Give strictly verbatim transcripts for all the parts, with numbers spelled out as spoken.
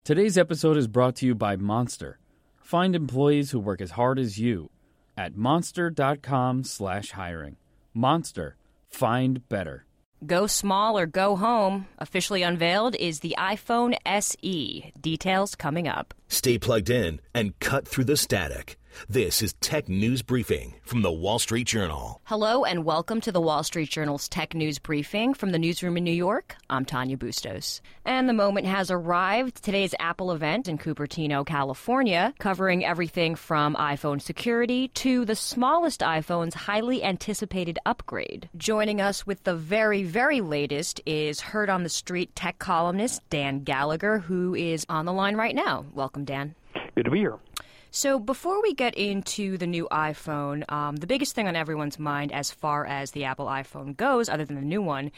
Today's episode is brought to you by Monster. Find employees who work as hard as you at monster.com slash hiring. Monster. Find better. Go small or go home. Officially unveiled is the iPhone S E. Details coming up. Stay plugged in and cut through the static. This is Tech News Briefing from The Wall Street Journal. Hello and welcome to The Wall Street Journal's Tech News Briefing from the newsroom in New York. I'm Tanya Bustos. And the moment has arrived. Today's Apple event in Cupertino, California, covering everything from iPhone security to the smallest iPhone's highly anticipated upgrade. Joining us with the very, very latest is Heard on the Street tech columnist Dan Gallagher, who is on the line right now. Welcome, Dan. Good to be here. So before we get into the new iPhone, um, the biggest thing on everyone's mind as far as the Apple iPhone goes, other than the new one,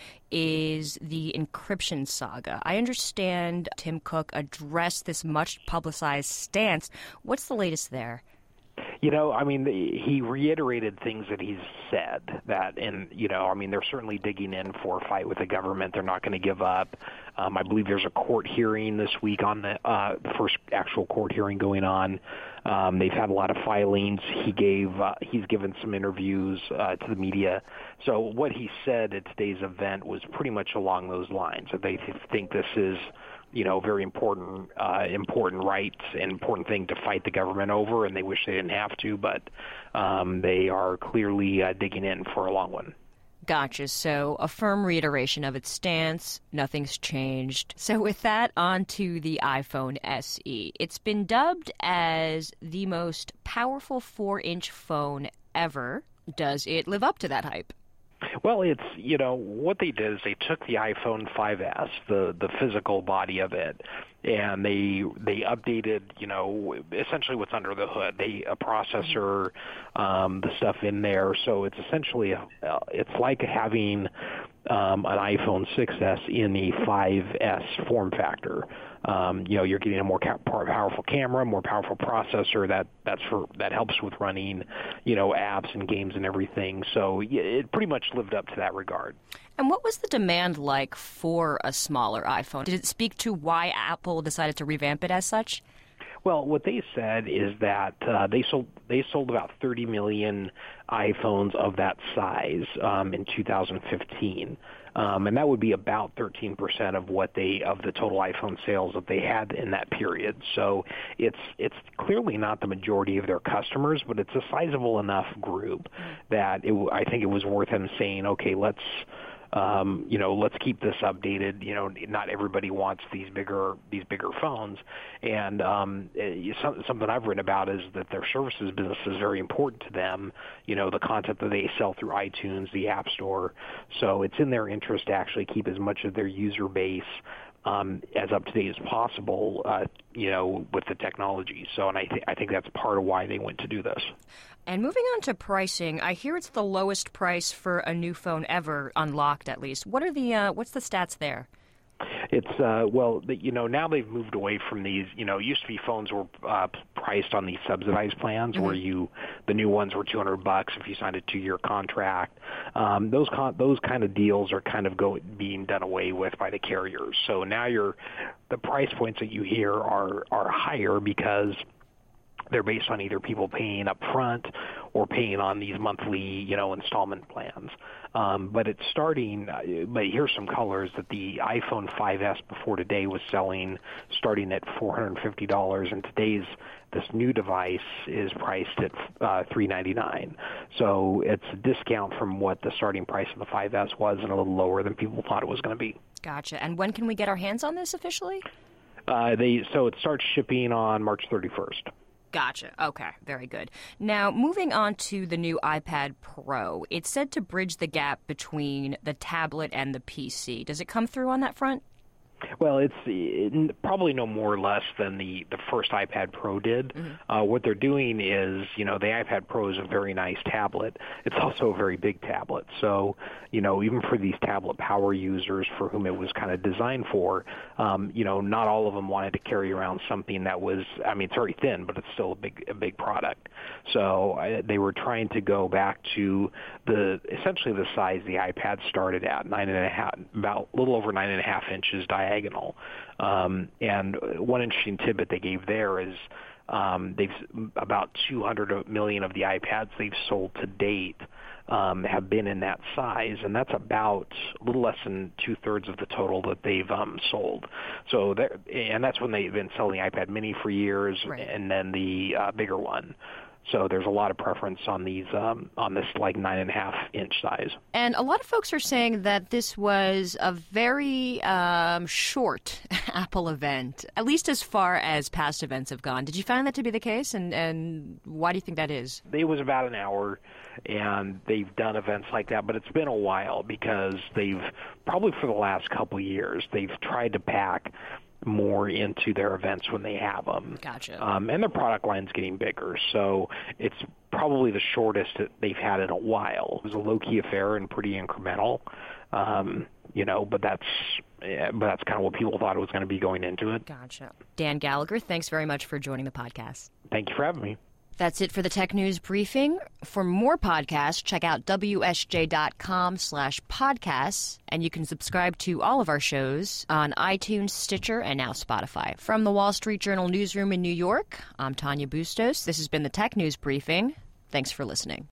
is the encryption saga. I understand Tim Cook addressed this much-publicized stance. What's the latest there? You know, I mean, he reiterated things that he's said that, and, you know, I mean, they're certainly digging in for a fight with the government. They're not going to give up. Um, I believe there's a court hearing this week on the, uh, the first actual court hearing going on. Um, they've had a lot of filings. He gave, uh, he's given some interviews uh, to the media. So what he said at today's event was pretty much along those lines. That they think this is, you know, very important, uh, important rights and important thing to fight the government over, and they wish they didn't have to, but um, they are clearly uh, digging in for a long one. Gotcha. So a firm reiteration of its stance. Nothing's changed. So with that, on to the iPhone S E. It's been dubbed as the most powerful four-inch phone ever. Does it live up to that hype? Well, it's, you know, what they did is they took the iPhone five S, the, the physical body of it, and they they updated, you know, essentially what's under the hood. They a processor, um, the stuff in there. So it's essentially, a, uh, it's like having um, an iPhone six S in the five S form factor. Um, you know, you're getting a more ca- powerful camera, more powerful processor. That that's for that helps with running, you know, apps and games and everything. So yeah, it pretty much lived up to that regard. And what was the demand like for a smaller iPhone? Did it speak to why Apple decided to revamp it as such? Well, what they said is that uh, they sold they sold about thirty million iPhones of that size um, in two thousand fifteen. Um, and that would be about thirteen percent of what they of the total iPhone sales that they had in that period. So it's it's clearly not the majority of their customers, but it's a sizable enough group that it, I think it was worth them saying, okay, let's um, you know let's keep this updated. You know, not everybody wants these bigger these bigger phones, and um, it, something I've written about is that their services business is very important to them. You know, the content that they sell through iTunes, the App Store. So it's in their interest to actually keep as much of their user base um, as up to date as possible, uh, you know, with the technology. So, and I, th- I think that's part of why they went to do this. And moving on to pricing, I hear it's the lowest price for a new phone ever, unlocked at least. What are the uh, what's the stats there? It's, uh, well, the, you know, now they've moved away from these, you know, used to be phones were uh, priced on these subsidized plans mm-hmm. where you, the new ones were two hundred bucks if you signed a two-year contract. Um, those con- those kind of deals are kind of go- being done away with by the carriers. So now you're, the price points that you hear are, are higher because they're based on either people paying up front or paying on these monthly, you know, installment plans. Um, but it's starting, uh, but here's some colors that the iPhone five S before today was selling starting at four hundred fifty dollars, and today's this new device is priced at uh, three hundred ninety-nine dollars. So it's a discount from what the starting price of the five S was and a little lower than people thought it was going to be. Gotcha. And when can we get our hands on this officially? Uh, they so it starts shipping on March thirty-first. Gotcha. Okay, very good. Now, moving on to the new iPad Pro, it's said to bridge the gap between the tablet and the P C. Does it come through on that front? Well, it's it, probably no more or less than the, the first iPad Pro did. Mm-hmm. Uh, what they're doing is, you know, the iPad Pro is a very nice tablet. It's also a very big tablet. So, you know, even for these tablet power users for whom it was kind of designed for, um, you know, not all of them wanted to carry around something that was, I mean, it's very thin, but it's still a big a big product. So uh, they were trying to go back to the essentially the size the iPad started at, nine and a half, about a little over nine and a half inches diameter. diagonal. Um, and one interesting tidbit they gave there is um, they've about two hundred million of the iPads they've sold to date um, have been in that size, and that's about a little less than two-thirds of the total that they've um, sold. So, and that's when they've been selling the iPad Mini for years, right. and then the uh, bigger one. So there's a lot of preference on these um, on this like nine and a half inch size. And a lot of folks are saying that this was a very um, short Apple event, at least as far as past events have gone. Did you find that to be the case? And, and why do you think that is? It was about an hour, and they've done events like that, but it's been a while because they've probably for the last couple of years they've tried to pack more into their events when they have them. Gotcha. Um, and their product line's getting bigger, so it's probably the shortest that they've had in a while. It was a low-key affair and pretty incremental, um, you know, but that's yeah, but that's kind of what people thought it was going to be going into it. Gotcha. Dan Gallagher, thanks very much for joining the podcast. Thank you for having me. That's it for the Tech News Briefing. For more podcasts, check out W S J dot com slash podcasts, and you can subscribe to all of our shows on iTunes, Stitcher, and now Spotify. From the Wall Street Journal newsroom in New York, I'm Tanya Bustos. This has been the Tech News Briefing. Thanks for listening.